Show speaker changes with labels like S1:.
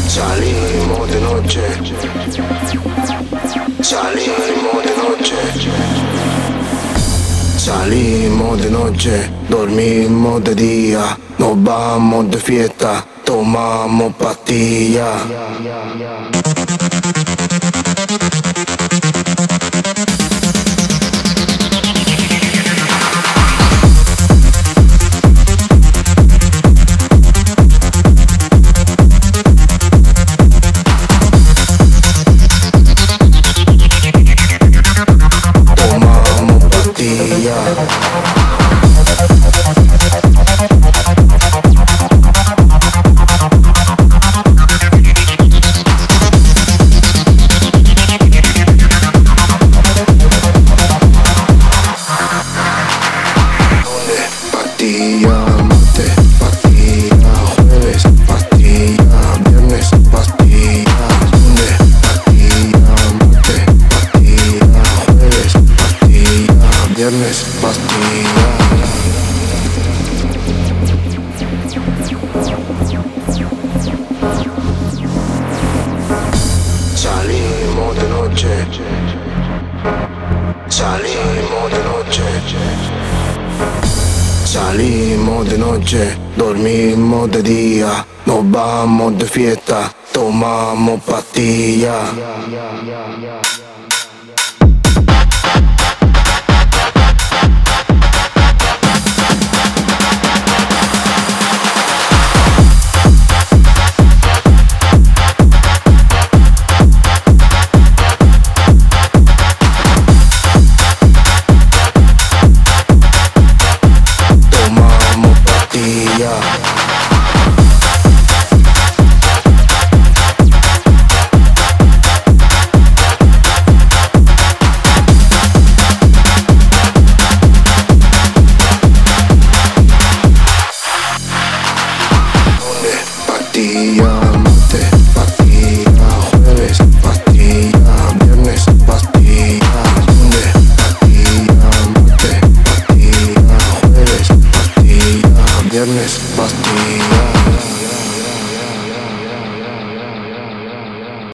S1: Salimos de noche, salimos de noche, salimos de noche, dormimos de día, nos vamos de fiesta, tomamos pastillas. Pastilla, martes, pastilla, jueves, pastilla, viernes, pastilla, lunes, pastilla, martes, pastilla, jueves, pastilla, viernes, pastilla. Salimos de noche, salimos de noche. Salimos de noche, dormimos de día, nos vamos de fiesta, tomamos pastillas.